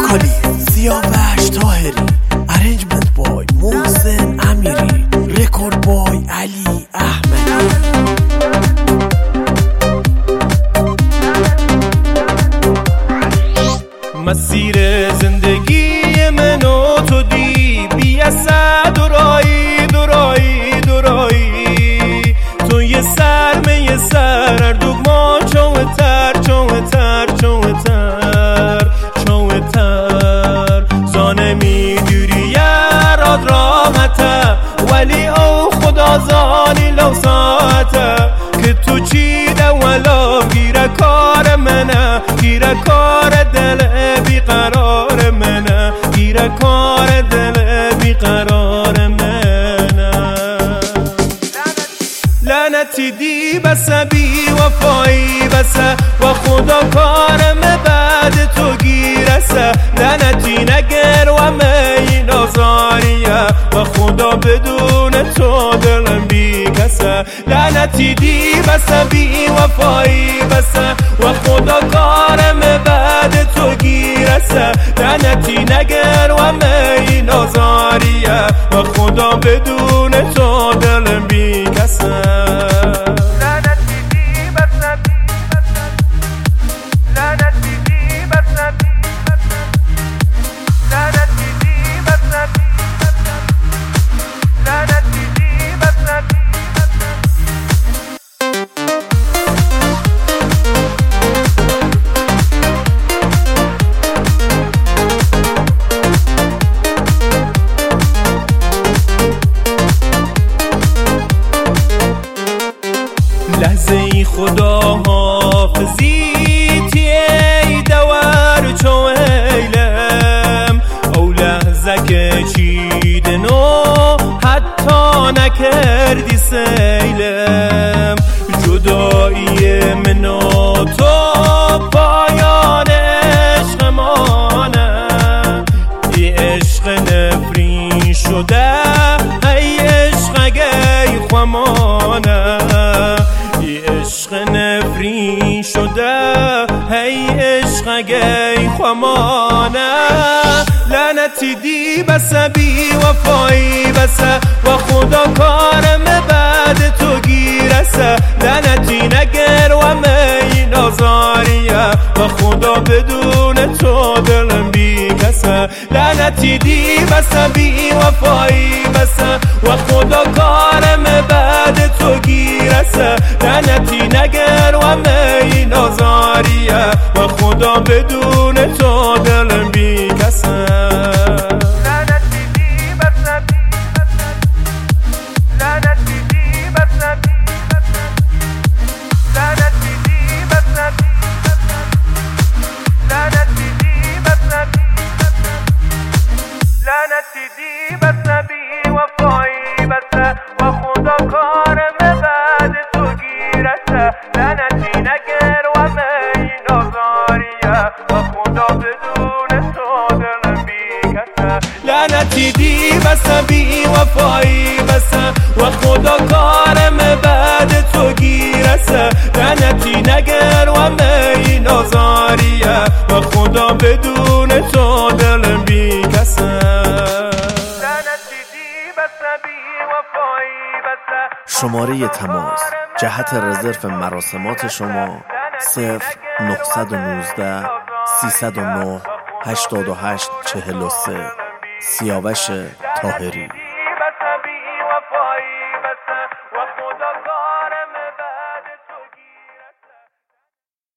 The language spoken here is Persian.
کالی سیاوش طاهری، ارنجمنت بای محسن امیری، رکورد بای علی احمدی. مسیر زندگی من و تو دی بی‌اثر دورایی دورایی دورایی، تو یه سر من یه سر هر دوگمان چوه تر چوه تر چوه تر چوه تر زانه میدوری یه راد راحته، ولی او خدا زانی لو ساعته که تو چی دولا گیره کار منه، گیره کار دل بیقرار منه، گیره کار دل بیقرار منه. لعنتی دی بسه بی وفایی بسه و خدا کارم بعد تو گیرسه، لعنتی نگر و می نازاریه و خدا بدون تو دلم بی کسه. لعنتی دی بسه بی وفایی بسه و خدا کارم بعد تو گیرسه، لعنتی نگر و می نازاریه و خدا بدون تو دلم بی کسه. لحظه ای خدا حافظی تی دوار چو ایلم، او لحظه که چیدنو حتی نکردی سیلم، جدایی من و تو پایان عشق مانه، ای عشق نفرین شده ای عشق گی خمانه، عشق نفرین شده هی عشق گی خمانه. لعنتی دی بسه بی وفایی بسه و خدا کارم بعد تو گیرسه، لعنتی نگر و می نازاریه و خدا بدون تو دلم بی کسه. لعنتی دی بسه بی وفایی بسه و خدا کارم بعد تو گیرسه، لعنتی نگر و می نازاریه و خدا بدون تو دلم بی کسه. لعنتی دی بسه بی وفایی بسه و خدا کارم بعد تو گیرسه، لعنتی نگر و می نازاریه و خدا بدون تو دلم بی کسه. لعنتی دی بسه بی وفایی بسه و خدا کارم بعد تو گیرسه، لعنتی نگر و می نازاریه و خدا بدون تو دلم بی کسه. شماره تماس جهت رزرو مراسمات شما 0919 309 8843 سیاوش طاهری.